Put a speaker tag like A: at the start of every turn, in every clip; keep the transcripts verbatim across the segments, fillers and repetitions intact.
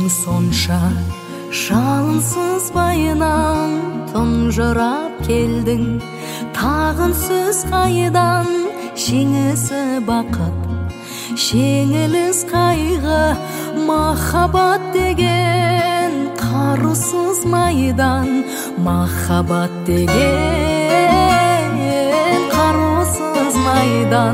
A: сонша жалынсыз байынан тұнжырап келдің, тағын сөз қайдан жеңісі бақыт, жеңіліс қайғы, махаббат деген қарусыз майдан, махаббат деген қарусыз майдан.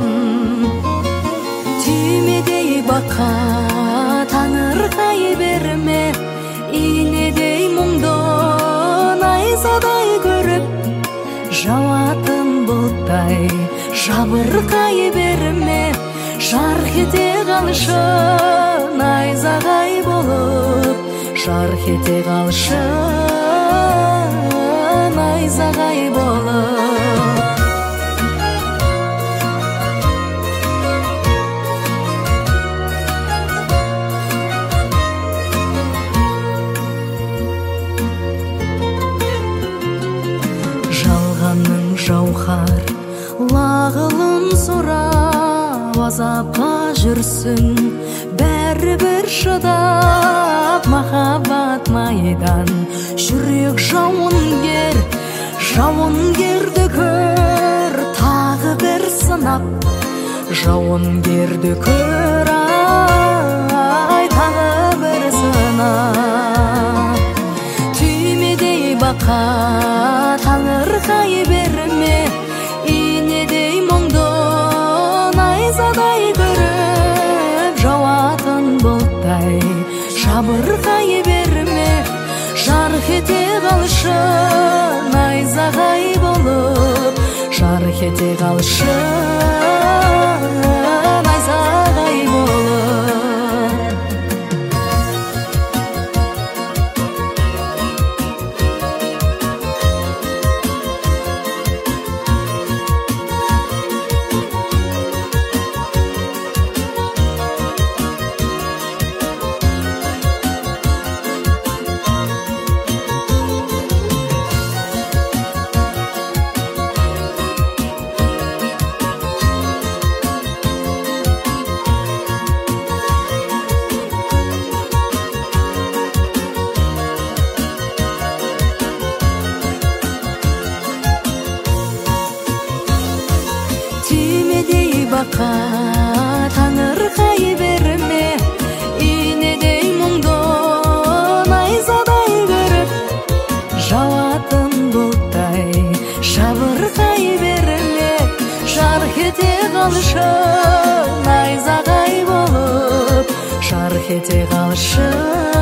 A: Түймедей бақа таңырқай берме, инедей мұңды найзадай көріп, жауатын бұлттай жабырқай берме, жарқ ете қалшы найзағай болып, жарқ ете қалшы найзағай болып. Жалғанның жауһар лағылын сұрап азапқа жүрсің, бәрібір шыдап махаббат майдан. Жүрек жауынгер, жауынгерді көр, тағы бір сынап, жауынгерді көр, ай, тағы бір сынап. Түймедей бақа таңырқай берме, инедей мұңды найзадай көріп, жауатын бұлттай жабырқай берме, жарқ ете қалшы найзағай болып, жарқ ете қалшы найзағай болып. Бақа таңырқай берме, инедей мұңды найзадай көріп, жауатын бұлттай жабырқай берме, жарқ ете қалшы найзағай болып, жарқ ете қалшы